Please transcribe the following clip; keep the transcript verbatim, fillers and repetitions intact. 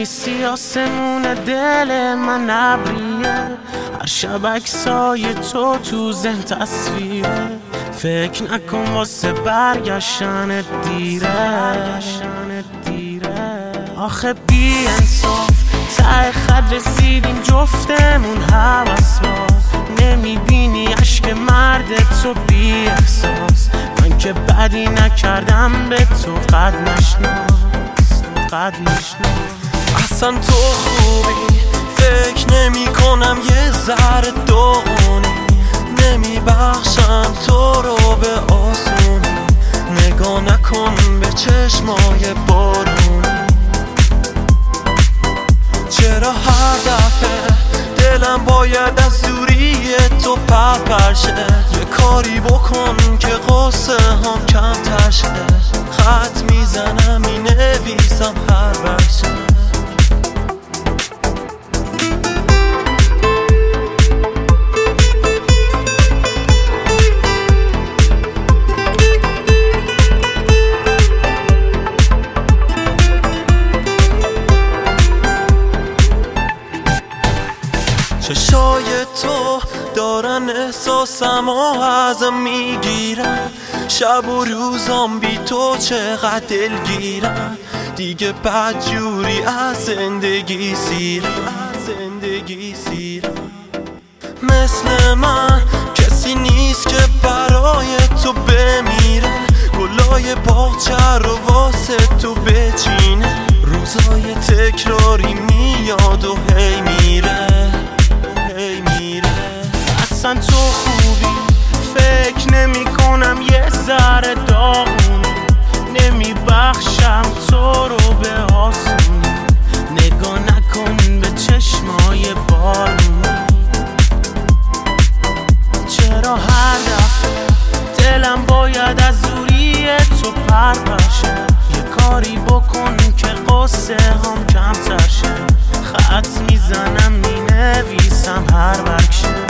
نیستی آسمون دل من ابریه، هر شب عکسای تو تو ذهن تصویره. فکر نکن واسه برگشتن دیره، آخه بی انصاف ته خط رسیدیم جفتمون هوس باز. نمیبینی عشق مرد تو بی احساس، من که بدی نکردم به تو قد نشناس، قد نشناس. اصلا تو خوبی فکر نمی کنم یه ذره داغونی، نمی بخشم تو رو به آسونی. نگاه نکن به چشمای بارونی، چرا هر دفعه دلم باید از دوری تو پرپر شه؟ یه کاری بکن که قصه هم کمتر شه. خط میزنم می نویسم هر ورشه. چشای تو دارن احساسم و ازم میگیرن، شب و روزام بی تو چقدر دلگیرن. دیگه بدجوری از زندگی سیرم، زندگی سیرم. مثل من کسی نیست که برای تو بمیره، گلای باغچه رو واسه تو بچینه. روزای تکراری میاد و هی میره، اصلا تو خوبی فکر نمی کنم یه ذره داغونی، نمی بخشم تو رو به آسونی. نگاه نکن به چشمای بارونی، چرا هر دفعه دلم باید از دوری تو پرپر شه؟ یه کاری بکن که قصه هم کمتر شه. خط میزنم می نویسم هر ورکشه.